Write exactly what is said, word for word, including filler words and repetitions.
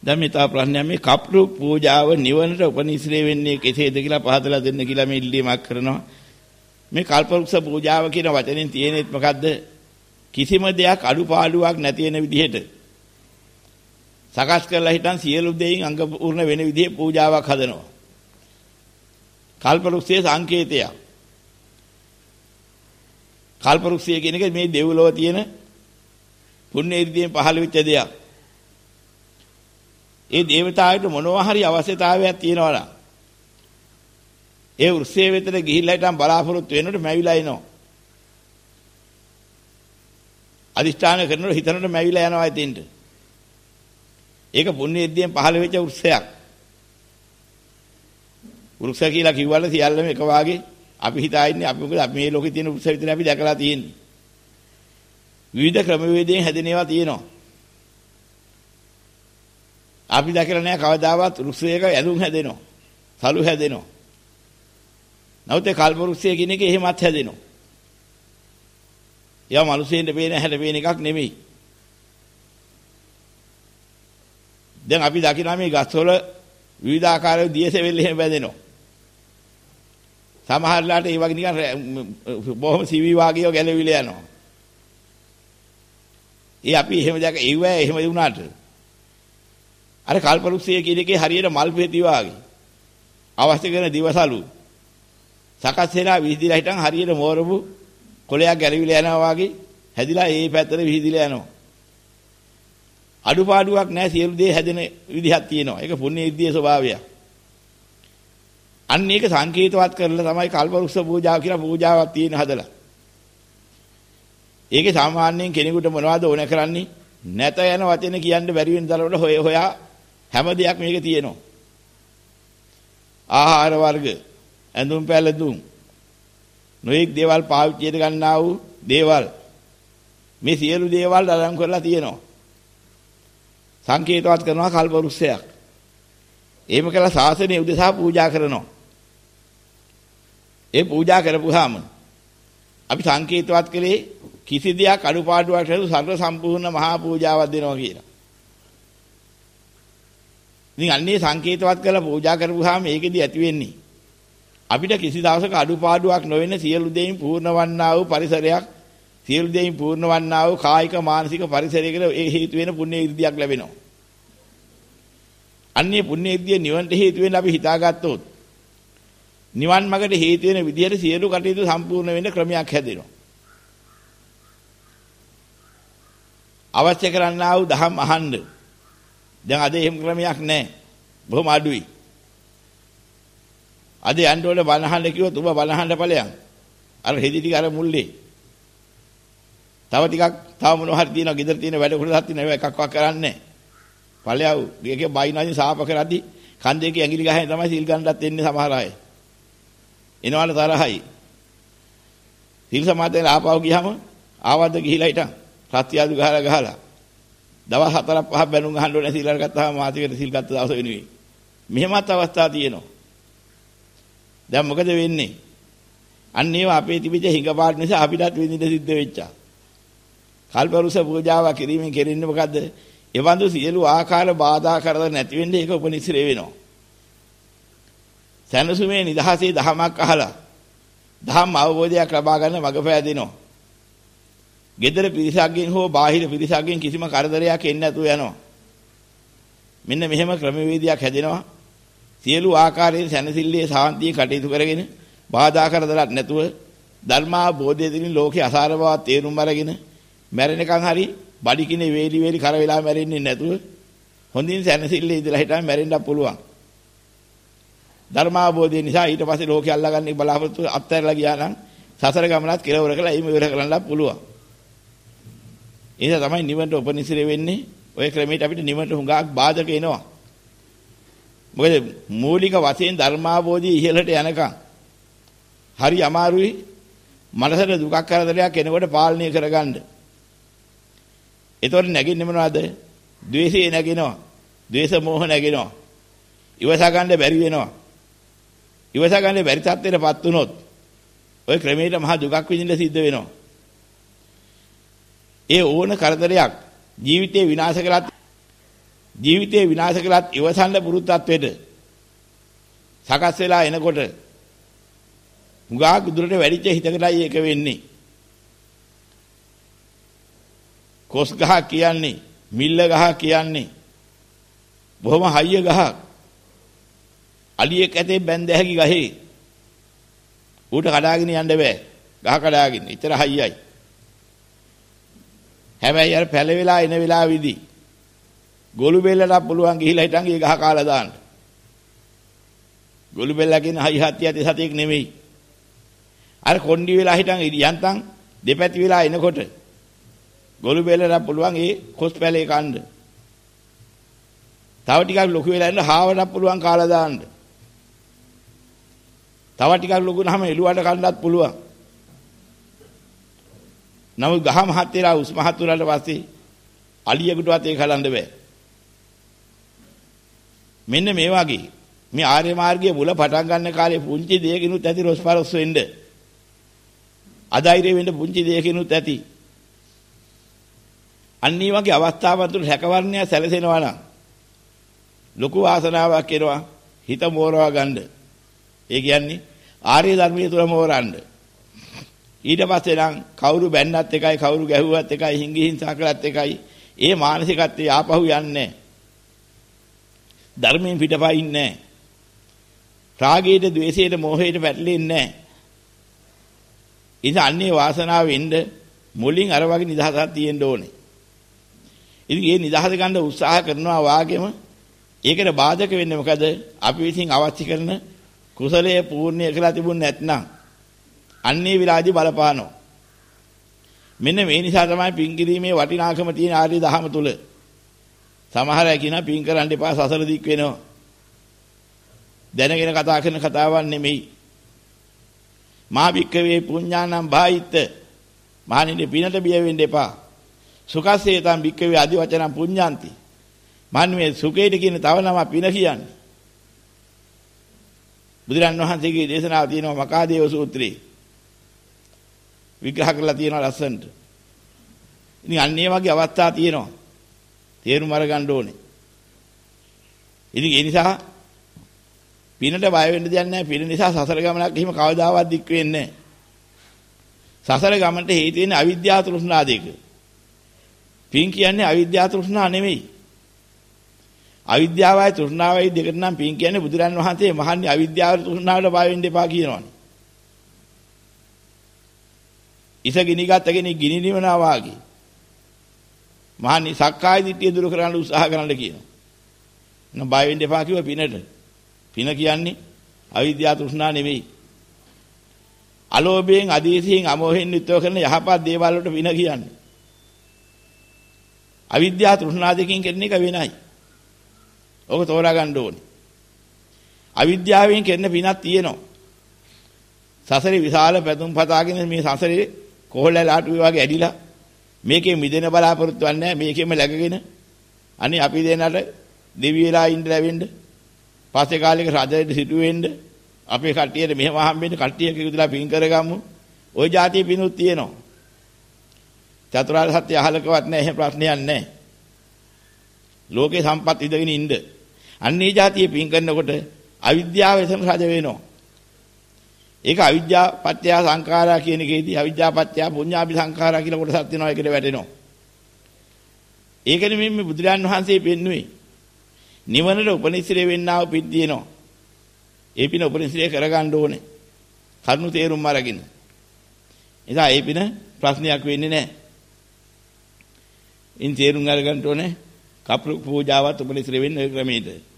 දැන් මේ තා ප්‍රශ්නයක් මේ කප්රු පූජාව නිවනට උපනිශ්‍රේ වෙන්නේ කෙසේද කියලා පහදලා දෙන්න කියලා මේ ඉල්ලීමක් කරනවා. මේ කල්පවෘක්ෂ පූජාව කියන වචනෙන් තියෙනෙත් මොකද්ද? කිසිම දෙයක් අඩුපාඩුවක් නැති වෙන විදිහට සකස් කරලා හිටන් සියලු දෙයින් අංග පූර්ණ වෙන විදිහේ පූජාවක් හදනවා. කල්පවෘක්ෂයේ සංකේතයක්. කල්පවෘක්ෂය කියන එක මේ දෙව්ලොව තියෙන පුණ්‍ය ඉර්ධියෙන් පහළ වෙච්ච දෙයක්. ඒ දේවතාවයට මොනවා හරි අවශ්‍යතාවයක් තියෙනවා නම් ඒ වෘක්ෂයේ වෙතට ගිහිල්ලා හිටන් බලාපොරොත්තු වෙනකොට මැවිලා එනවා. අදිෂ්ඨාන කරනකොට හිතනකොට මැවිලා යනවා එතෙන්ට. ඒක පුණ්‍ය ඉර්ධියෙන් පහළ වෙච්ච වෘක්ෂයක්. වෘක්ෂ කියලා කිව්වල සියල්ලම එක වාගේ අපි හිතා ඉන්නේ අපි මොකද අපි මේ ලෝකේ තියෙන වෘක්ෂ විතරයි අපි දැකලා තියෙන්නේ. විවිධ ක්‍රමවේදයෙන් හැදෙන ඒවා තියෙනවා. අපි දැකලා නැහැ කවදාවත් වෘක්ෂයක ඇඳුම් හැදෙනවා. සලු හැදෙනවා. නැවත කල්ප වෘක්ෂය කියන එක එහෙමත් හැදෙනවා. ඒවා මිනිසෙන්ට පේන හැට පේන එකක් නෙමෙයි. දැන් අපි දකිනවා මේ ගස්වල විවිධාකාර දියසෙවිලි එහෙම බැඳෙනවා. සමහරලාට ඒ වගේ නිකන් බොහොම සිවි වාගේව ගැලවිලා යනවා. ඒ අපි එහෙම දැක ඒව එහෙම වුණාට අර කල්පවෘක්ෂය කියන එකේ හරියට මල් පෙති වාගේ අවශ්‍ය කරන දිවසලු සකස් වෙලා විහිදිලා හිටන් හරියට මෝරපු කොළයක් ගැලවිලා යනවා වාගේ හැදිලා ඒ පැත්තට විහිදිලා යනවා. අඩුපාඩුවක් නැහැ සියලු දේ හැදෙන විදිහක් තියෙනවා. ඒක පුණ්‍ය ඉර්ධියේ ස්වභාවය. අන්න ඒක සංකේතවත් කරලා තමයි කල්පවෘක්ෂ පූජාව කියලා පූජාවක් තියෙන හදලා. ඒකේ සාමාන්‍යයෙන් කෙනෙකුට මොනවද ඕන කරන්නේ? නැත යන වචන කියන්න බැරි වෙන තරමට හොය හොයා හැම දෙයක් මේකේ තියෙනවා. ආහාර වර්ග, ඇඳුම් පැළඳුම්, නොඑක් දේවල් පාවිච්චියට ගන්නා වූ දේවල් මේ සියලු දේවල් අරන් කරලා තියෙනවා. සංකේතවත් කරනවා කල්පවෘක්ෂයක්. එහෙම කළා ශාසනය උදෙසා පූජා කරනවා. ඒ පූජා කරපුවාම අපි සංකේතවත් කළේ කිසි දෙයක් අඩුපාඩුවක් නැතුව සර්ව සම්පූර්ණ මහා පූජාවක් දෙනවා කියලා. ඉතින් අන්නේ සංකේතවත් කරලා පූජා කරපුවාම ඒකෙදි ඇති වෙන්නේ අපිට කිසි දවසක අඩුපාඩුවක් නොවෙන සියලු දෙයින් පූර්ණ වන්නා වූ පරිසරයක්, සියලු දෙයින් පූර්ණ වන්නා වූ කායික මානසික පරිසරයකට ඒ හේතු වෙන පුණ්‍ය ඉර්ධියක් ලැබෙනවා. අන්නේ පුණ්‍ය ඉර්ධිය නිවන්ට හේතු වෙන අපි හිතාගත්තොත් නිවන් මාර්ගට හේතු වෙන විදිහට සියලු කටයුතු සම්පූර්ණ වෙන්න ක්‍රමයක් හැදෙනවා. අවශ්‍ය කරන්නා වූ දහම් අහන්න. දැන් අද එහෙම ක්‍රමයක් නැහැ. බොහොම අඩුයි. අද යන්න ඕනේ බණහන්න කිව්වොත් ඔබ බණහන්න ඵලයන්. අර හෙදි ටික අර මුල්ලේ. තව ටිකක් තව මොනවා හරි තියෙනවා ගෙදර තියෙන වැඩ කොටසක් තියෙනවා ඒවා එකක්වත් කරන්නේ නැහැ. ඵලයව මේකේ බයිනාදී සාප කරද්දි කන්දේක ඇඟිලි ගහගෙන තමයි සීල් ගන්නවත් එන්නේ සමහර අය. එනවල තරහයි. සීල් සමාදන් ආපහු ගියාම ආවද්ද ගිහිලා හිටන් සත්‍යයදු ගහලා ගහලා දවස් හතරක් පහක් බැනුම් අහන්න ඕනේ සීල් අරගත්තාම මාතිකට සීල් ගත්ත දවස වෙනුවෙන්. මෙහෙමත් අවස්ථා තියෙනවා. දැන් මොකද වෙන්නේ? අන්න ඒවා අපේ තිබිච්ච හිඟපාට නිසා අපිටත් විඳින්න සිද්ධ වෙච්චා. කල්පවෘක්ෂ පූජාව කිරීමෙන් කෙරෙන්නේ මොකද්ද? එවන්දු සියලු ආකාර බාධා කරදර නැති වෙන්නේ ඒක උපනිශ්‍රේ වෙනවා. සැනසුමේ නිදහසේ දහමක් අහලා දහම් අවබෝධයක් ලබා ගන්න මඟ පෑදෙනවා. gedara පිරිසක්ගෙන් හෝ බාහිර පිරිසක්ගෙන් කිසිම කරදරයක් එන්නේ නැතුව යනවා. මෙන්න මෙහෙම ක්‍රමවේදයක් හැදෙනවා. සියලු ආකාරයෙන් සැනසෙල්ලේ සාන්තිය කටයුතු කරගෙන බාධා කරදරක් නැතුව ධර්මාබෝධය දින ලෝකේ අසාර බව තේරුම් අරගෙන මැරෙනකන් හරි බඩි කිනේ වේලි වේලි කර වෙලා මැරෙන්නේ නැතුව හොඳින් සැනසෙල්ලේ ඉඳලා හිටන් මැරෙන්නත් පුළුවන්. ධර්මාබෝධය නිසා ඊට පස්සේ ලෝකේ අල්ලගන්නේ බලාපොරොත්තු අත්හැරලා ගියා නම් සසර ගමනත් කෙලවර කළා එයිම ඉවර කරන්නත් පුළුවන්. ඒක තමයි නිවනට උපනිශ්‍රේ වෙන්නේ. ඔය ක්‍රමයට අපිට නිවනට හුඟක් බාධක එනවා. මොකද මූලික වශයෙන් ධර්මාබෝධය ඉහළට යනකම් හරි අමාරුයි මනසට දුකක් කරදරයක් කෙනෙකුට පාලනය කරගන්න. ඒතකොට නැගින්නේ මොනවද? ද්වේෂය නැගිනවා. ද්වේෂ මෝහ නැගිනවා. ඉවසා ගන්න බැරි වෙනවා. ඉවසා ගන්න බැරි තත්ත්වයටපත් වුණොත් ඔය ක්‍රමයට මහා දුකක් විඳින්න සිද්ධ වෙනවා. ඒ ඕන කරදරයක් ජීවිතේ විනාශ කරලා ජීවිතේ විනාශ කළත් ඉවසන්න පුරුද්දත් වෙද සකස් වෙලා එනකොට මුගා දුරට වැඩිච්ච හිතකටයි ඒක වෙන්නේ. කොස් ගහ කියන්නේ මිල්ල ගහ කියන්නේ බොහොම හයිය ගහක්. අලියෙක් ඇතේ බැඳ හැකි ගහේ ඌට කඩාගෙන යන්න බෑ. ගහ කඩාගෙන ඉතර හයියයි. හැබැයි අර පැලවිලා එන වෙලාවෙදී ගොළු බෙල්ලට පුළුවන් ගිහිලා හිටන් ඒ ගහ කාලා දාන්න. ගොළු බෙල්ලා කියන හයි හත්ති ඇති සතෙක් නෙමෙයි. අර කොණ්ඩි වෙලා හිටන් යන්තම් දෙපැති වෙලා එනකොට ගොළු බෙල්ලට පුළුවන් ඒ කොස් පැලේ කන්න. තව ටිකක් ලොකු වෙලා ඉන්න හාවට පුළුවන් කාලා දාන්න. තව ටිකක් ලොකු නහම එළුවට කන්නත් පුළුවන්. නමුත් ගහ මහත් වෙලා උස් මහත් උනට පස්සේ අලියෙකුටවත් ඒක හලන්න බෑ. මෙන්න මේ වගේ මේ ආර්ය මාර්ගයේ මුල පටන් ගන්න කාලේ පුංචි දෙයකිනුත් ඇති රොස්පරොස් වෙන්න. අධෛර්ය වෙන්න පුංචි දෙයකිනුත් ඇති. අන්නේ වගේ අවස්ථාවන් තුළ හැකවර්ණය සැලසෙනවා නම් ලොකු ආසනාවක් එනවා හිත මෝරවා ගන්න. ඒ කියන්නේ ආර්ය ධර්මයේ තුල මෝරන්න. ඊට පස්සේ නම් කවුරු බැන්නත් එකයි කවුරු ගැහුවත් එකයි හිඟි හිංසා කළත් එකයි ඒ මානසිකත්වයේ ආපහු යන්නේ ධර්මයෙන් පිටපයින් නැහැ. රාගයට, ద్వේෂයට, මෝහයට පැටලෙන්නේ නැහැ. ඉතින් අන්නේ වාසනාව වෙන්න මුලින් අර වගේ නිදහසක් තියෙන්න ඕනේ. ඉතින් මේ නිදහස ගන්න උත්සාහ කරනවා වාගෙම ඒකට බාධක වෙන්නේ මොකද? අපි විසින් අවශ්‍ය කරන කුසලයේ පූර්ණිය කියලා තිබුණ නැත්නම් අන්නේ විලාදී බලපානවා. මෙන්න මේ නිසා තමයි පින් කිරීමේ වටිනාකම තියෙන ආර්ය දහම තුල. සමහර අය කියනවා පින් කරන්න එපා සසර දික් වෙනවා. දැනගෙන කතා කරන කතාවක් නෙමෙයි. මා භික්ඛවේ පුඤ්ඤානම් භායිත්ත. මහණෙනි පිනට බිය වෙන්න එපා. සුඛසේතම් භික්ඛවේ আদি වචනම් පුඤ්ඤාන්ති. මහණෙනි සුඛේට කියන තව නම පින කියන්නේ. බුදුරන් වහන්සේගේ දේශනාව තියෙනවා මකාදේව සූත්‍රයේ. විග්‍රහ කරලා තියෙනවා ලස්සනට. ඉතින් අන්නේ වගේ අවස්ථා තියෙනවා. තේරුම් අරගන්න ඕනේ. ඉතින් ඒ නිසා පිනට බය වෙන්න දෙයක් නැහැ. පින නිසා සසර ගමනක් එහෙම කවදාවත් දික් වෙන්නේ නැහැ. සසර ගමනට හේතු වෙන්නේ අවිද්‍යාව තෘෂ්ණා දෙක. පින් කියන්නේ අවිද්‍යාව තෘෂ්ණා නෙමෙයි. අවිද්‍යාවයි තෘෂ්ණාවයි දෙකට නම් පින් කියන්නේ බුදුරන් වහන්සේ මහන්නේ අවිද්‍යාව තෘෂ්ණාවට බය වෙන්න එපා කියනවානේ. ඉස ගිනිගත් කෙනෙක් ගිනි නිවනවා වාගේ. මහන්නේ සක්කාය දිට්ඨිය දුරු කරන්න උත්සාහ කරන්න කියනවා. එහෙනම් බය වෙන්න එපා කිව්ව පිනට. පින කියන්නේ අවිද්‍යාව තෘෂ්ණා නෙමෙයි. අලෝභයෙන්, අදීසයෙන්, අමෝහයෙන් යුක්තව කරන යහපත් දේවල් වලට පින කියන්නේ. අවිද්‍යාව තෘෂ්ණා දෙකකින් කරන එක වෙනයි. ඔක තෝරා ගන්න ඕනේ. අවිද්‍යාවෙන් කරන පිනක් තියෙනවා. සසරේ විශාල පැතුම් පතාගෙන මේ සසරේ කොහොල්ලලාට වගේ ඇදිලා මේකේ මිදෙන බලාපොරොත්තු වෙන්නේ නැහැ. මේකෙම läගගෙන අනේ අපි දෙන්නට දෙවි වෙලා ඉන්න ලැබෙන්න පස්සේ කාලෙක රජෙට සිටු වෙන්න අපේ කට්ටියට මෙහෙම හම්බෙන්න කට්ටියක ඉදලා පින් කරගමු. ওই જાතිය පිනුත් තියෙනවා. චතුරාර්ය සත්‍ය අහලකවත් නැහැ. එහෙම ප්‍රශ්නයක් නැහැ. ලෝකේ සම්පත් ඉදගෙන ඉන්න. අන්නේ જાතිය පින් කරනකොට අවිද්‍යාව එතන රජ වෙනවා. ඒක අවිද්‍යාව පත්‍ය සංඛාරා කියන එකේදී අවිද්‍යාව පත්‍ය පුඤ්ඤාපි සංඛාරා කියලා කොටසක් තියෙනවා. ඒකට වැටෙනවා. ඒකනේ මේ බුදුරජාන් වහන්සේ පෙන්වුවේ. නිවනට උපනිශ්‍රේ වෙන්නා වූ පින් තියෙනවා. ඒ පින උපනිශ්‍රේ කරගන්න ඕනේ. කරුණු තේරුම් අරගෙන. එදා ඒ පින ප්‍රශ්නයක් වෙන්නේ නැහැ. ඉන් තේරුම් අරගන්න ඕනේ. කප්පු පූජාවත් උපනිශ්‍රේ වෙන්නේ ක්‍රමයේද.